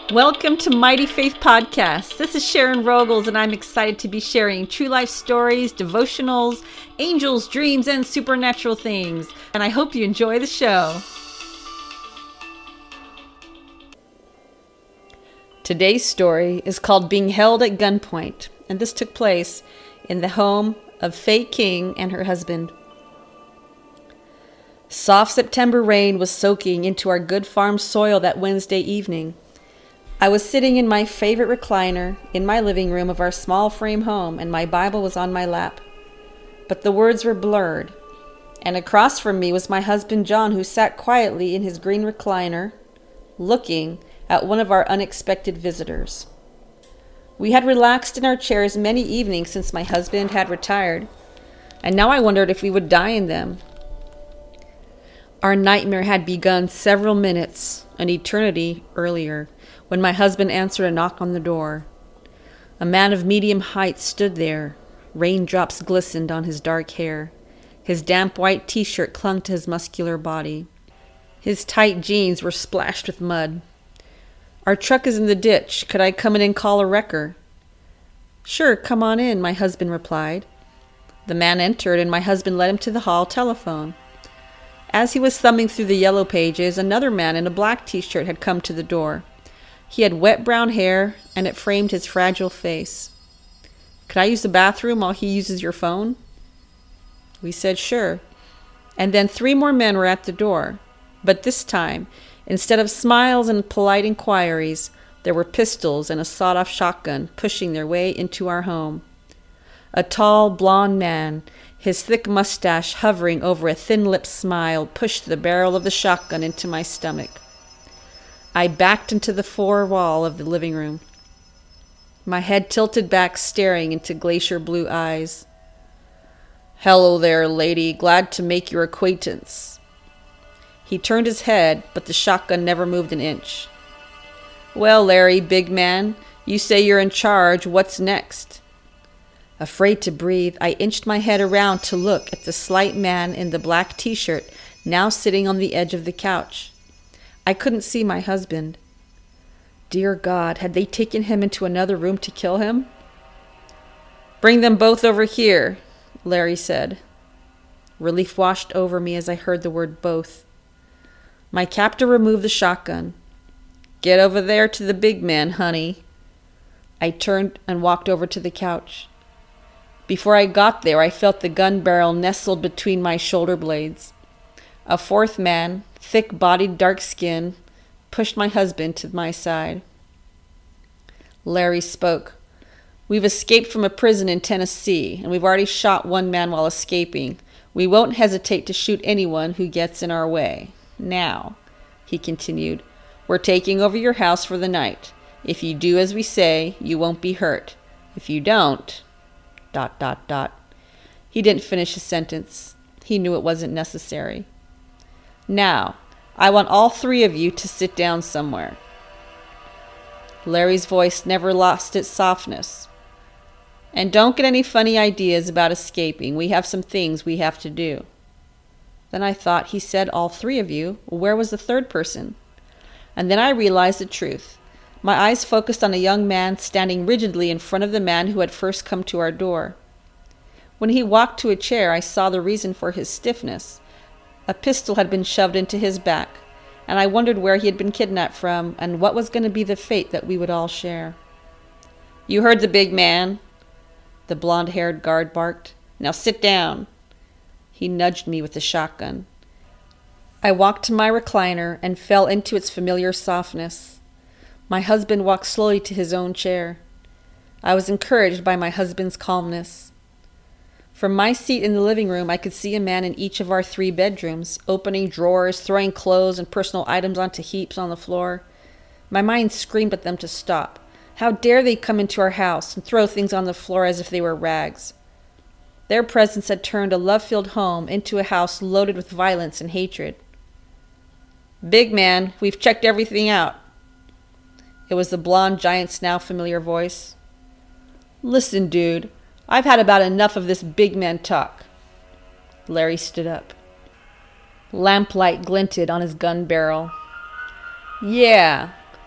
Welcome to Mighty Faith Podcast. This is Sharon Rogels, and I'm excited to be sharing true life stories, devotionals, angels, dreams, and supernatural things. And I hope you enjoy the show. Today's story is called Being Held at Gunpoint, and this took place in the home of Faye King and her husband. Soft September rain was soaking into our good farm soil that Wednesday evening. I was sitting in my favorite recliner in my living room of our small frame home, and my Bible was on my lap. But the words were blurred, and across from me was my husband John, who sat quietly in his green recliner, looking at one of our unexpected visitors. We had relaxed in our chairs many evenings since my husband had retired, and now I wondered if we would die in them. Our nightmare had begun several minutes, an eternity earlier, when my husband answered a knock on the door. A man of medium height stood there. Raindrops glistened on his dark hair. His damp white t-shirt clung to his muscular body. His tight jeans were splashed with mud. "Our truck is in the ditch. Could I come in and call a wrecker?" "Sure, come on in," my husband replied. The man entered, and my husband led him to the hall telephone. As he was thumbing through the yellow pages, another man in a black t-shirt had come to the door. He had wet brown hair, and it framed his fragile face. "Could I use the bathroom while he uses your phone?" We said sure. And then 3 more men were at the door. But this time, instead of smiles and polite inquiries, there were pistols and a sawed-off shotgun pushing their way into our home. A tall, blond man, his thick mustache hovering over a thin-lipped smile, pushed the barrel of the shotgun into my stomach. I backed into the fore wall of the living room, my head tilted back, staring into glacier blue eyes. "Hello there, lady. Glad to make your acquaintance." He turned his head, but the shotgun never moved an inch. "Well, Larry, big man, you say you're in charge. What's next?" Afraid to breathe, I inched my head around to look at the slight man in the black t-shirt, now sitting on the edge of the couch. I couldn't see my husband. Dear God, had they taken him into another room to kill him? "Bring them both over here," Larry said. Relief washed over me as I heard the word both. My captor removed the shotgun. "Get over there to the big man, honey." I turned and walked over to the couch. Before I got there, I felt the gun barrel nestled between my shoulder blades. A 4th man, thick-bodied, dark skin, pushed my husband to my side. Larry spoke. "We've escaped from a prison in Tennessee, and we've already shot 1 man while escaping. We won't hesitate to shoot anyone who gets in our way. Now," he continued, "we're taking over your house for the night. If you do as we say, you won't be hurt. If you don't... ... He didn't finish his sentence. He knew it wasn't necessary. "Now, I want all 3 of you to sit down somewhere." Larry's voice never lost its softness. "And don't get any funny ideas about escaping. We have some things we have to do." Then I thought, he said all 3 of you. Where was the 3rd person? And then I realized the truth. My eyes focused on a young man standing rigidly in front of the man who had first come to our door. When he walked to a chair, I saw the reason for his stiffness. A pistol had been shoved into his back, and I wondered where he had been kidnapped from and what was going to be the fate that we would all share. "You heard the big man," the blonde-haired guard barked. "Now sit down." He nudged me with the shotgun. I walked to my recliner and fell into its familiar softness. My husband walked slowly to his own chair. I was encouraged by my husband's calmness. From my seat in the living room, I could see a man in each of our 3 bedrooms, opening drawers, throwing clothes and personal items onto heaps on the floor. My mind screamed at them to stop. How dare they come into our house and throw things on the floor as if they were rags? Their presence had turned a love-filled home into a house loaded with violence and hatred. "Big man, we've checked everything out." It was the blonde giant's now familiar voice. "Listen, dude, I've had about enough of this big man talk." Larry stood up. Lamplight glinted on his gun barrel. "Yeah,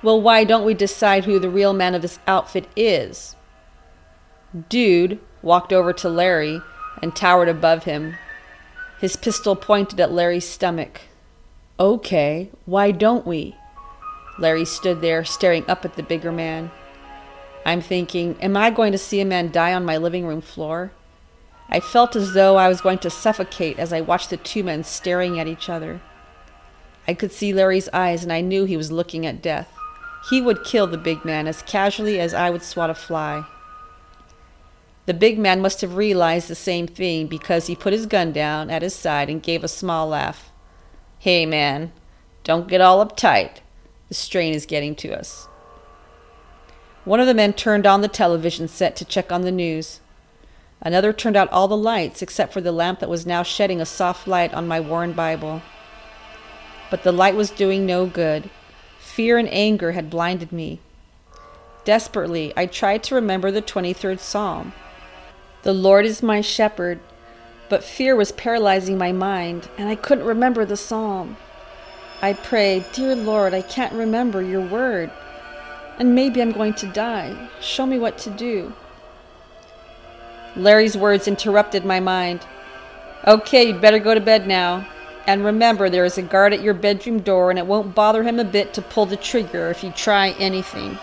Well, why don't we decide who the real man of this outfit is? Dude walked over to Larry and towered above him. His pistol pointed at Larry's stomach. Okay, why don't we? Larry stood there staring up at the bigger man. I'm thinking, am I going to see a man die on my living room floor? I felt as though I was going to suffocate as I watched the two men staring at each other. I could see Larry's eyes, and I knew he was looking at death. He would kill the big man as casually as I would swat a fly. The big man must have realized the same thing, because he put his gun down at his side and gave a small laugh. Hey man, don't get all uptight. The strain is getting to us. One of the men turned on the television set to check on the news. Another turned out all the lights except for the lamp that was now shedding a soft light on my worn Bible. But the light was doing no good. Fear and anger had blinded me. Desperately, I tried to remember the 23rd Psalm. The Lord is my shepherd, but fear was paralyzing my mind, and I couldn't remember the psalm. I prayed, Dear Lord, I can't remember your word, and maybe I'm going to die. Show me what to do. Larry's words interrupted my mind. Okay, you'd better go to bed now. And remember, there is a guard at your bedroom door, and it won't bother him a bit to pull the trigger if you try anything.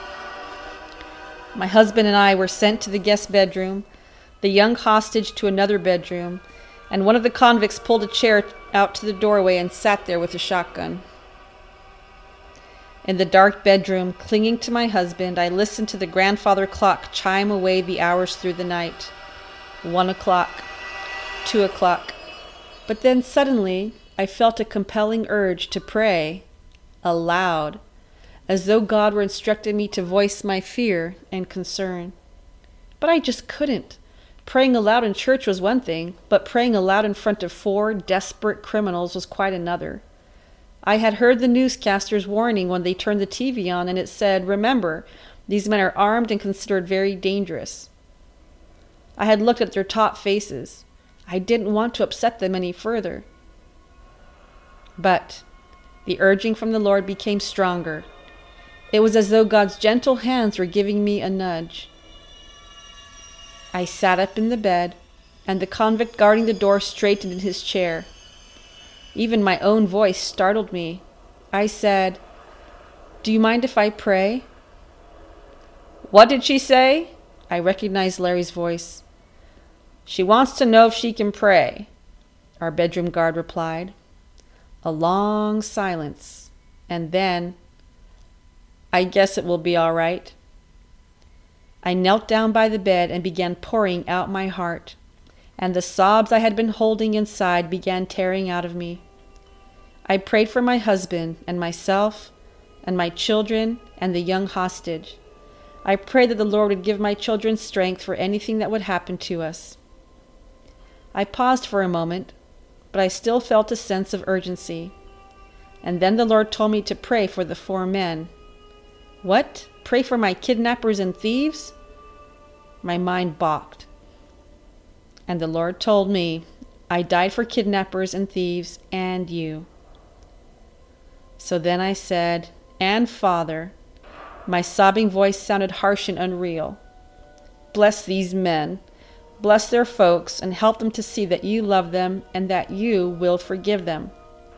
My husband and I were sent to the guest bedroom, the young hostage to another bedroom, and one of the convicts pulled a chair out to the doorway and sat there with a shotgun. In the dark bedroom, clinging to my husband, I listened to the grandfather clock chime away the hours through the night. 1 o'clock, 2 o'clock. But then suddenly, I felt a compelling urge to pray aloud, as though God were instructing me to voice my fear and concern. But I just couldn't. Praying aloud in church was one thing, but praying aloud in front of 4 desperate criminals was quite another. I had heard the newscasters' warning when they turned the TV on, and it said, remember, these men are armed and considered very dangerous. I had looked at their taut faces. I didn't want to upset them any further. But the urging from the Lord became stronger. It was as though God's gentle hands were giving me a nudge. I sat up in the bed, and the convict guarding the door straightened in his chair. Even my own voice startled me. I said, Do you mind if I pray? What did she say? I recognized Larry's voice. She wants to know if she can pray, our bedroom guard replied. A long silence, and then, I guess it will be all right. I knelt down by the bed and began pouring out my heart, and the sobs I had been holding inside began tearing out of me. I prayed for my husband and myself and my children and the young hostage. I prayed that the Lord would give my children strength for anything that would happen to us. I paused for a moment, but I still felt a sense of urgency. And then the Lord told me to pray for the 4 men. What? Pray for my kidnappers and thieves? My mind balked. And the Lord told me, I died for kidnappers and thieves and you. So then I said, and Father, my sobbing voice sounded harsh and unreal. Bless these men. Bless their folks and help them to see that you love them and that you will forgive them.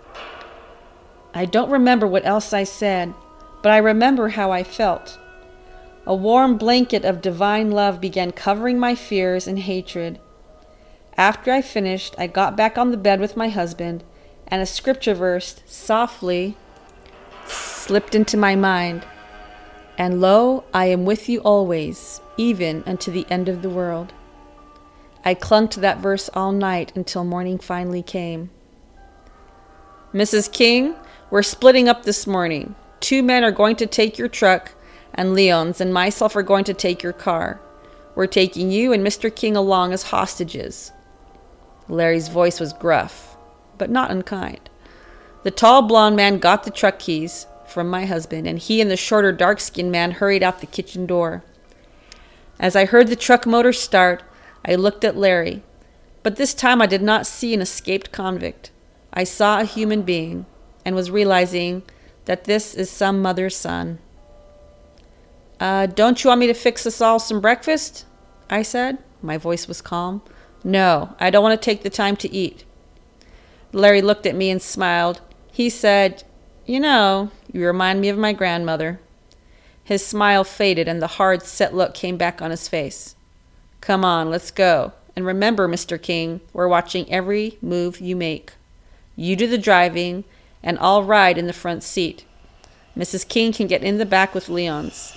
I don't remember what else I said, but I remember how I felt. A warm blanket of divine love began covering my fears and hatred. After I finished, I got back on the bed with my husband, and a scripture verse softly slipped into my mind. And lo, I am with you always, even unto the end of the world. I clung to that verse all night until morning finally came. Mrs. King, we're splitting up this morning. 2 men are going to take your truck, and Leon's and myself are going to take your car. We're taking you and Mr. King along as hostages. Larry's voice was gruff, but not unkind. The tall blonde man got the truck keys from my husband, and he and the shorter dark-skinned man hurried out the kitchen door. As I heard the truck motor start, I looked at Larry, but this time I did not see an escaped convict. I saw a human being, and was realizing that this is some mother's son. Don't you want me to fix us all some breakfast? I said. My voice was calm. No, I don't want to take the time to eat. Larry looked at me and smiled. He said, You remind me of my grandmother. His smile faded and the hard, set look came back on his face. Come on, let's go. And remember, Mr. King, we're watching every move you make. You do the driving, and I'll ride in the front seat. Mrs. King can get in the back with Leon's.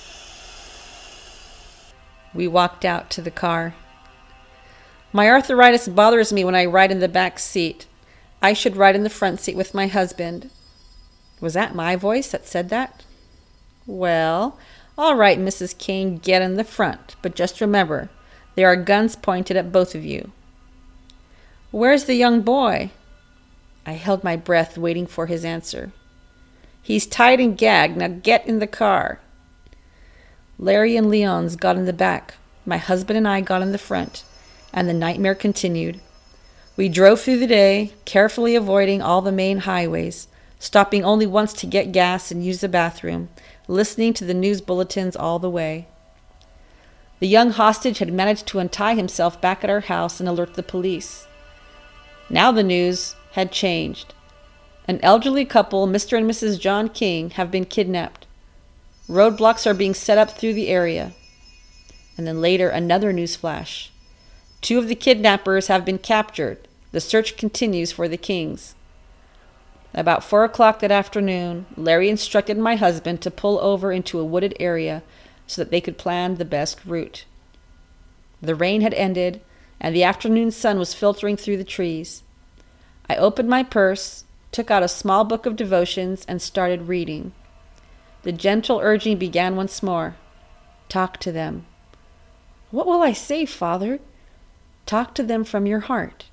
We walked out to the car. My arthritis bothers me when I ride in the back seat. I should ride in the front seat with my husband. Was that my voice that said that? Well, all right, Mrs. King, get in the front, but just remember, there are guns pointed at both of you. Where's the young boy? I held my breath, waiting for his answer. He's tied and gagged. Now get in the car. Larry and Leon's got in the back. My husband and I got in the front, and the nightmare continued. We drove through the day, carefully avoiding all the main highways, stopping only once to get gas and use the bathroom, listening to the news bulletins all the way. The young hostage had managed to untie himself back at our house and alert the police. Now the news had changed. An elderly couple, Mr. and Mrs. John King, have been kidnapped. Roadblocks are being set up through the area. And then later, another news flash. 2 of the kidnappers have been captured. The search continues for the Kings. About 4 o'clock that afternoon, Larry instructed my husband to pull over into a wooded area so that they could plan the best route. The rain had ended, and the afternoon sun was filtering through the trees. I opened my purse, took out a small book of devotions, and started reading. The gentle urging began once more. Talk to them. What will I say, Father? Talk to them from your heart.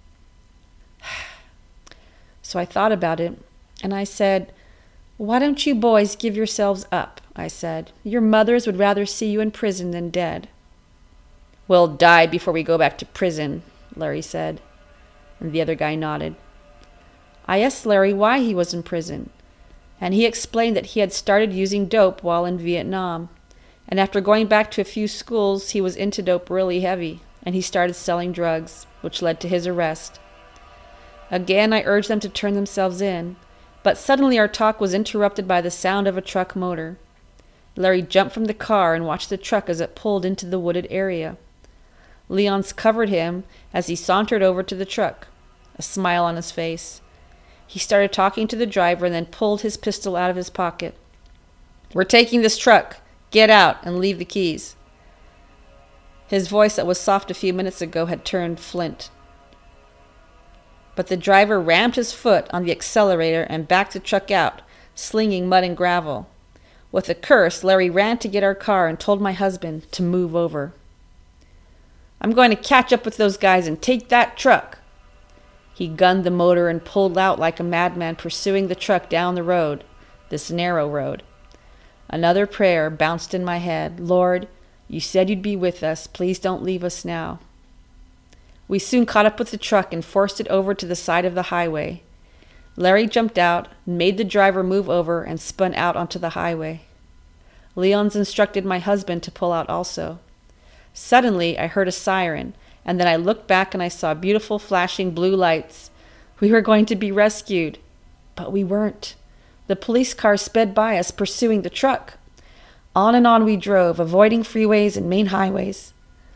So I thought about it, and I said, Why don't you boys give yourselves up? I said. Your mothers would rather see you in prison than dead. We'll die before we go back to prison, Larry said, and the other guy nodded. I asked Larry why he was in prison, and he explained that he had started using dope while in Vietnam, and after going back to a few schools, he was into dope really heavy, and he started selling drugs, which led to his arrest. Again, I urged them to turn themselves in, but suddenly our talk was interrupted by the sound of a truck motor. Larry jumped from the car and watched the truck as it pulled into the wooded area. Leon's covered him as he sauntered over to the truck, a smile on his face. He started talking to the driver and then pulled his pistol out of his pocket. We're taking this truck. Get out and leave the keys. His voice that was soft a few minutes ago had turned flint. But the driver rammed his foot on the accelerator and backed the truck out, slinging mud and gravel. With a curse, Larry ran to get our car and told my husband to move over. I'm going to catch up with those guys and take that truck. He gunned the motor and pulled out like a madman, pursuing the truck down the road, this narrow road. Another prayer bounced in my head. Lord, you said you'd be with us. Please don't leave us now. We soon caught up with the truck and forced it over to the side of the highway. Larry jumped out, made the driver move over, and spun out onto the highway. Leon's instructed my husband to pull out also. Suddenly, I heard a siren, and then I looked back and I saw beautiful flashing blue lights. We were going to be rescued, but we weren't. The police car sped by us, pursuing the truck. On and on we drove, avoiding freeways and main highways,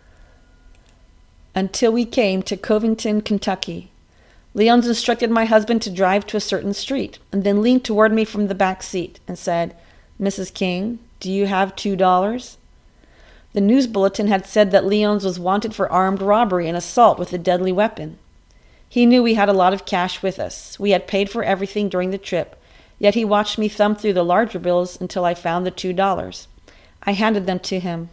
until we came to Covington, Kentucky. Leon's instructed my husband to drive to a certain street, and then leaned toward me from the back seat and said, Mrs. King, do you have $2? The news bulletin had said that Leon's was wanted for armed robbery and assault with a deadly weapon. He knew we had a lot of cash with us. We had paid for everything during the trip, yet he watched me thumb through the larger bills until I found the $2. I handed them to him.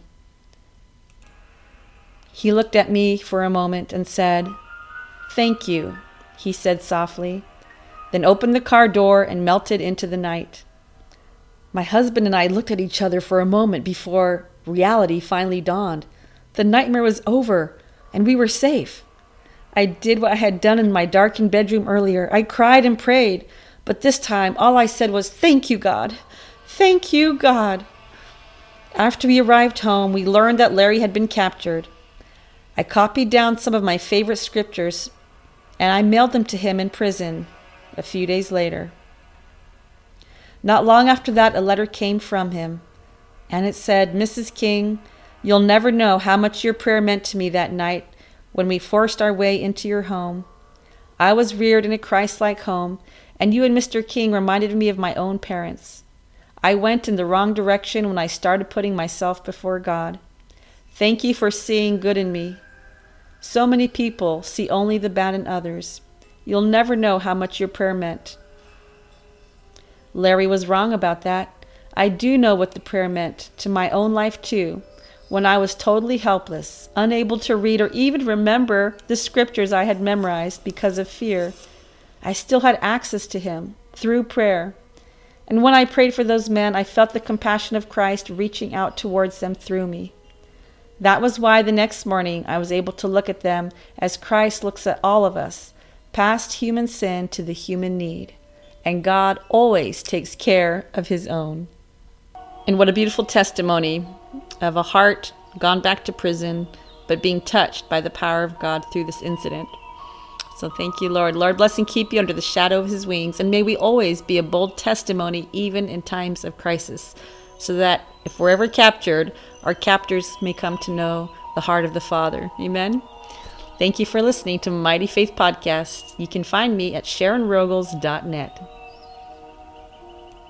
He looked at me for a moment and said, Thank you, he said softly, then opened the car door and melted into the night. My husband and I looked at each other for a moment before reality finally dawned. The nightmare was over, and we were safe. I did what I had done in my darkened bedroom earlier. I cried and prayed, But this time, all I said was, "Thank you, God. Thank you, God." After we arrived home, we learned that Larry had been captured. I copied down some of my favorite scriptures, and I mailed them to him in prison a few days later. Not long after that, a letter came from him, and it said, "Mrs. King, you'll never know how much your prayer meant to me that night when we forced our way into your home. I was reared in a Christ-like home, and you and Mr. King reminded me of my own parents. I went in the wrong direction when I started putting myself before God. Thank you for seeing good in me. So many people see only the bad in others. You'll never know how much your prayer meant." Larry was wrong about that. I do know what the prayer meant to my own life too, when I was totally helpless, unable to read or even remember the scriptures I had memorized because of fear. I still had access to him through prayer. And when I prayed for those men, I felt the compassion of Christ reaching out towards them through me. That was why the next morning I was able to look at them as Christ looks at all of us, past human sin to the human need. And God always takes care of his own. And what a beautiful testimony of a heart gone back to prison, but being touched by the power of God through this incident. So thank you, Lord. Lord, bless and keep you under the shadow of his wings. And may we always be a bold testimony, even in times of crisis, so that if we're ever captured, our captors may come to know the heart of the Father. Amen. Thank you for listening to Mighty Faith Podcast. You can find me at SharonRogels.net.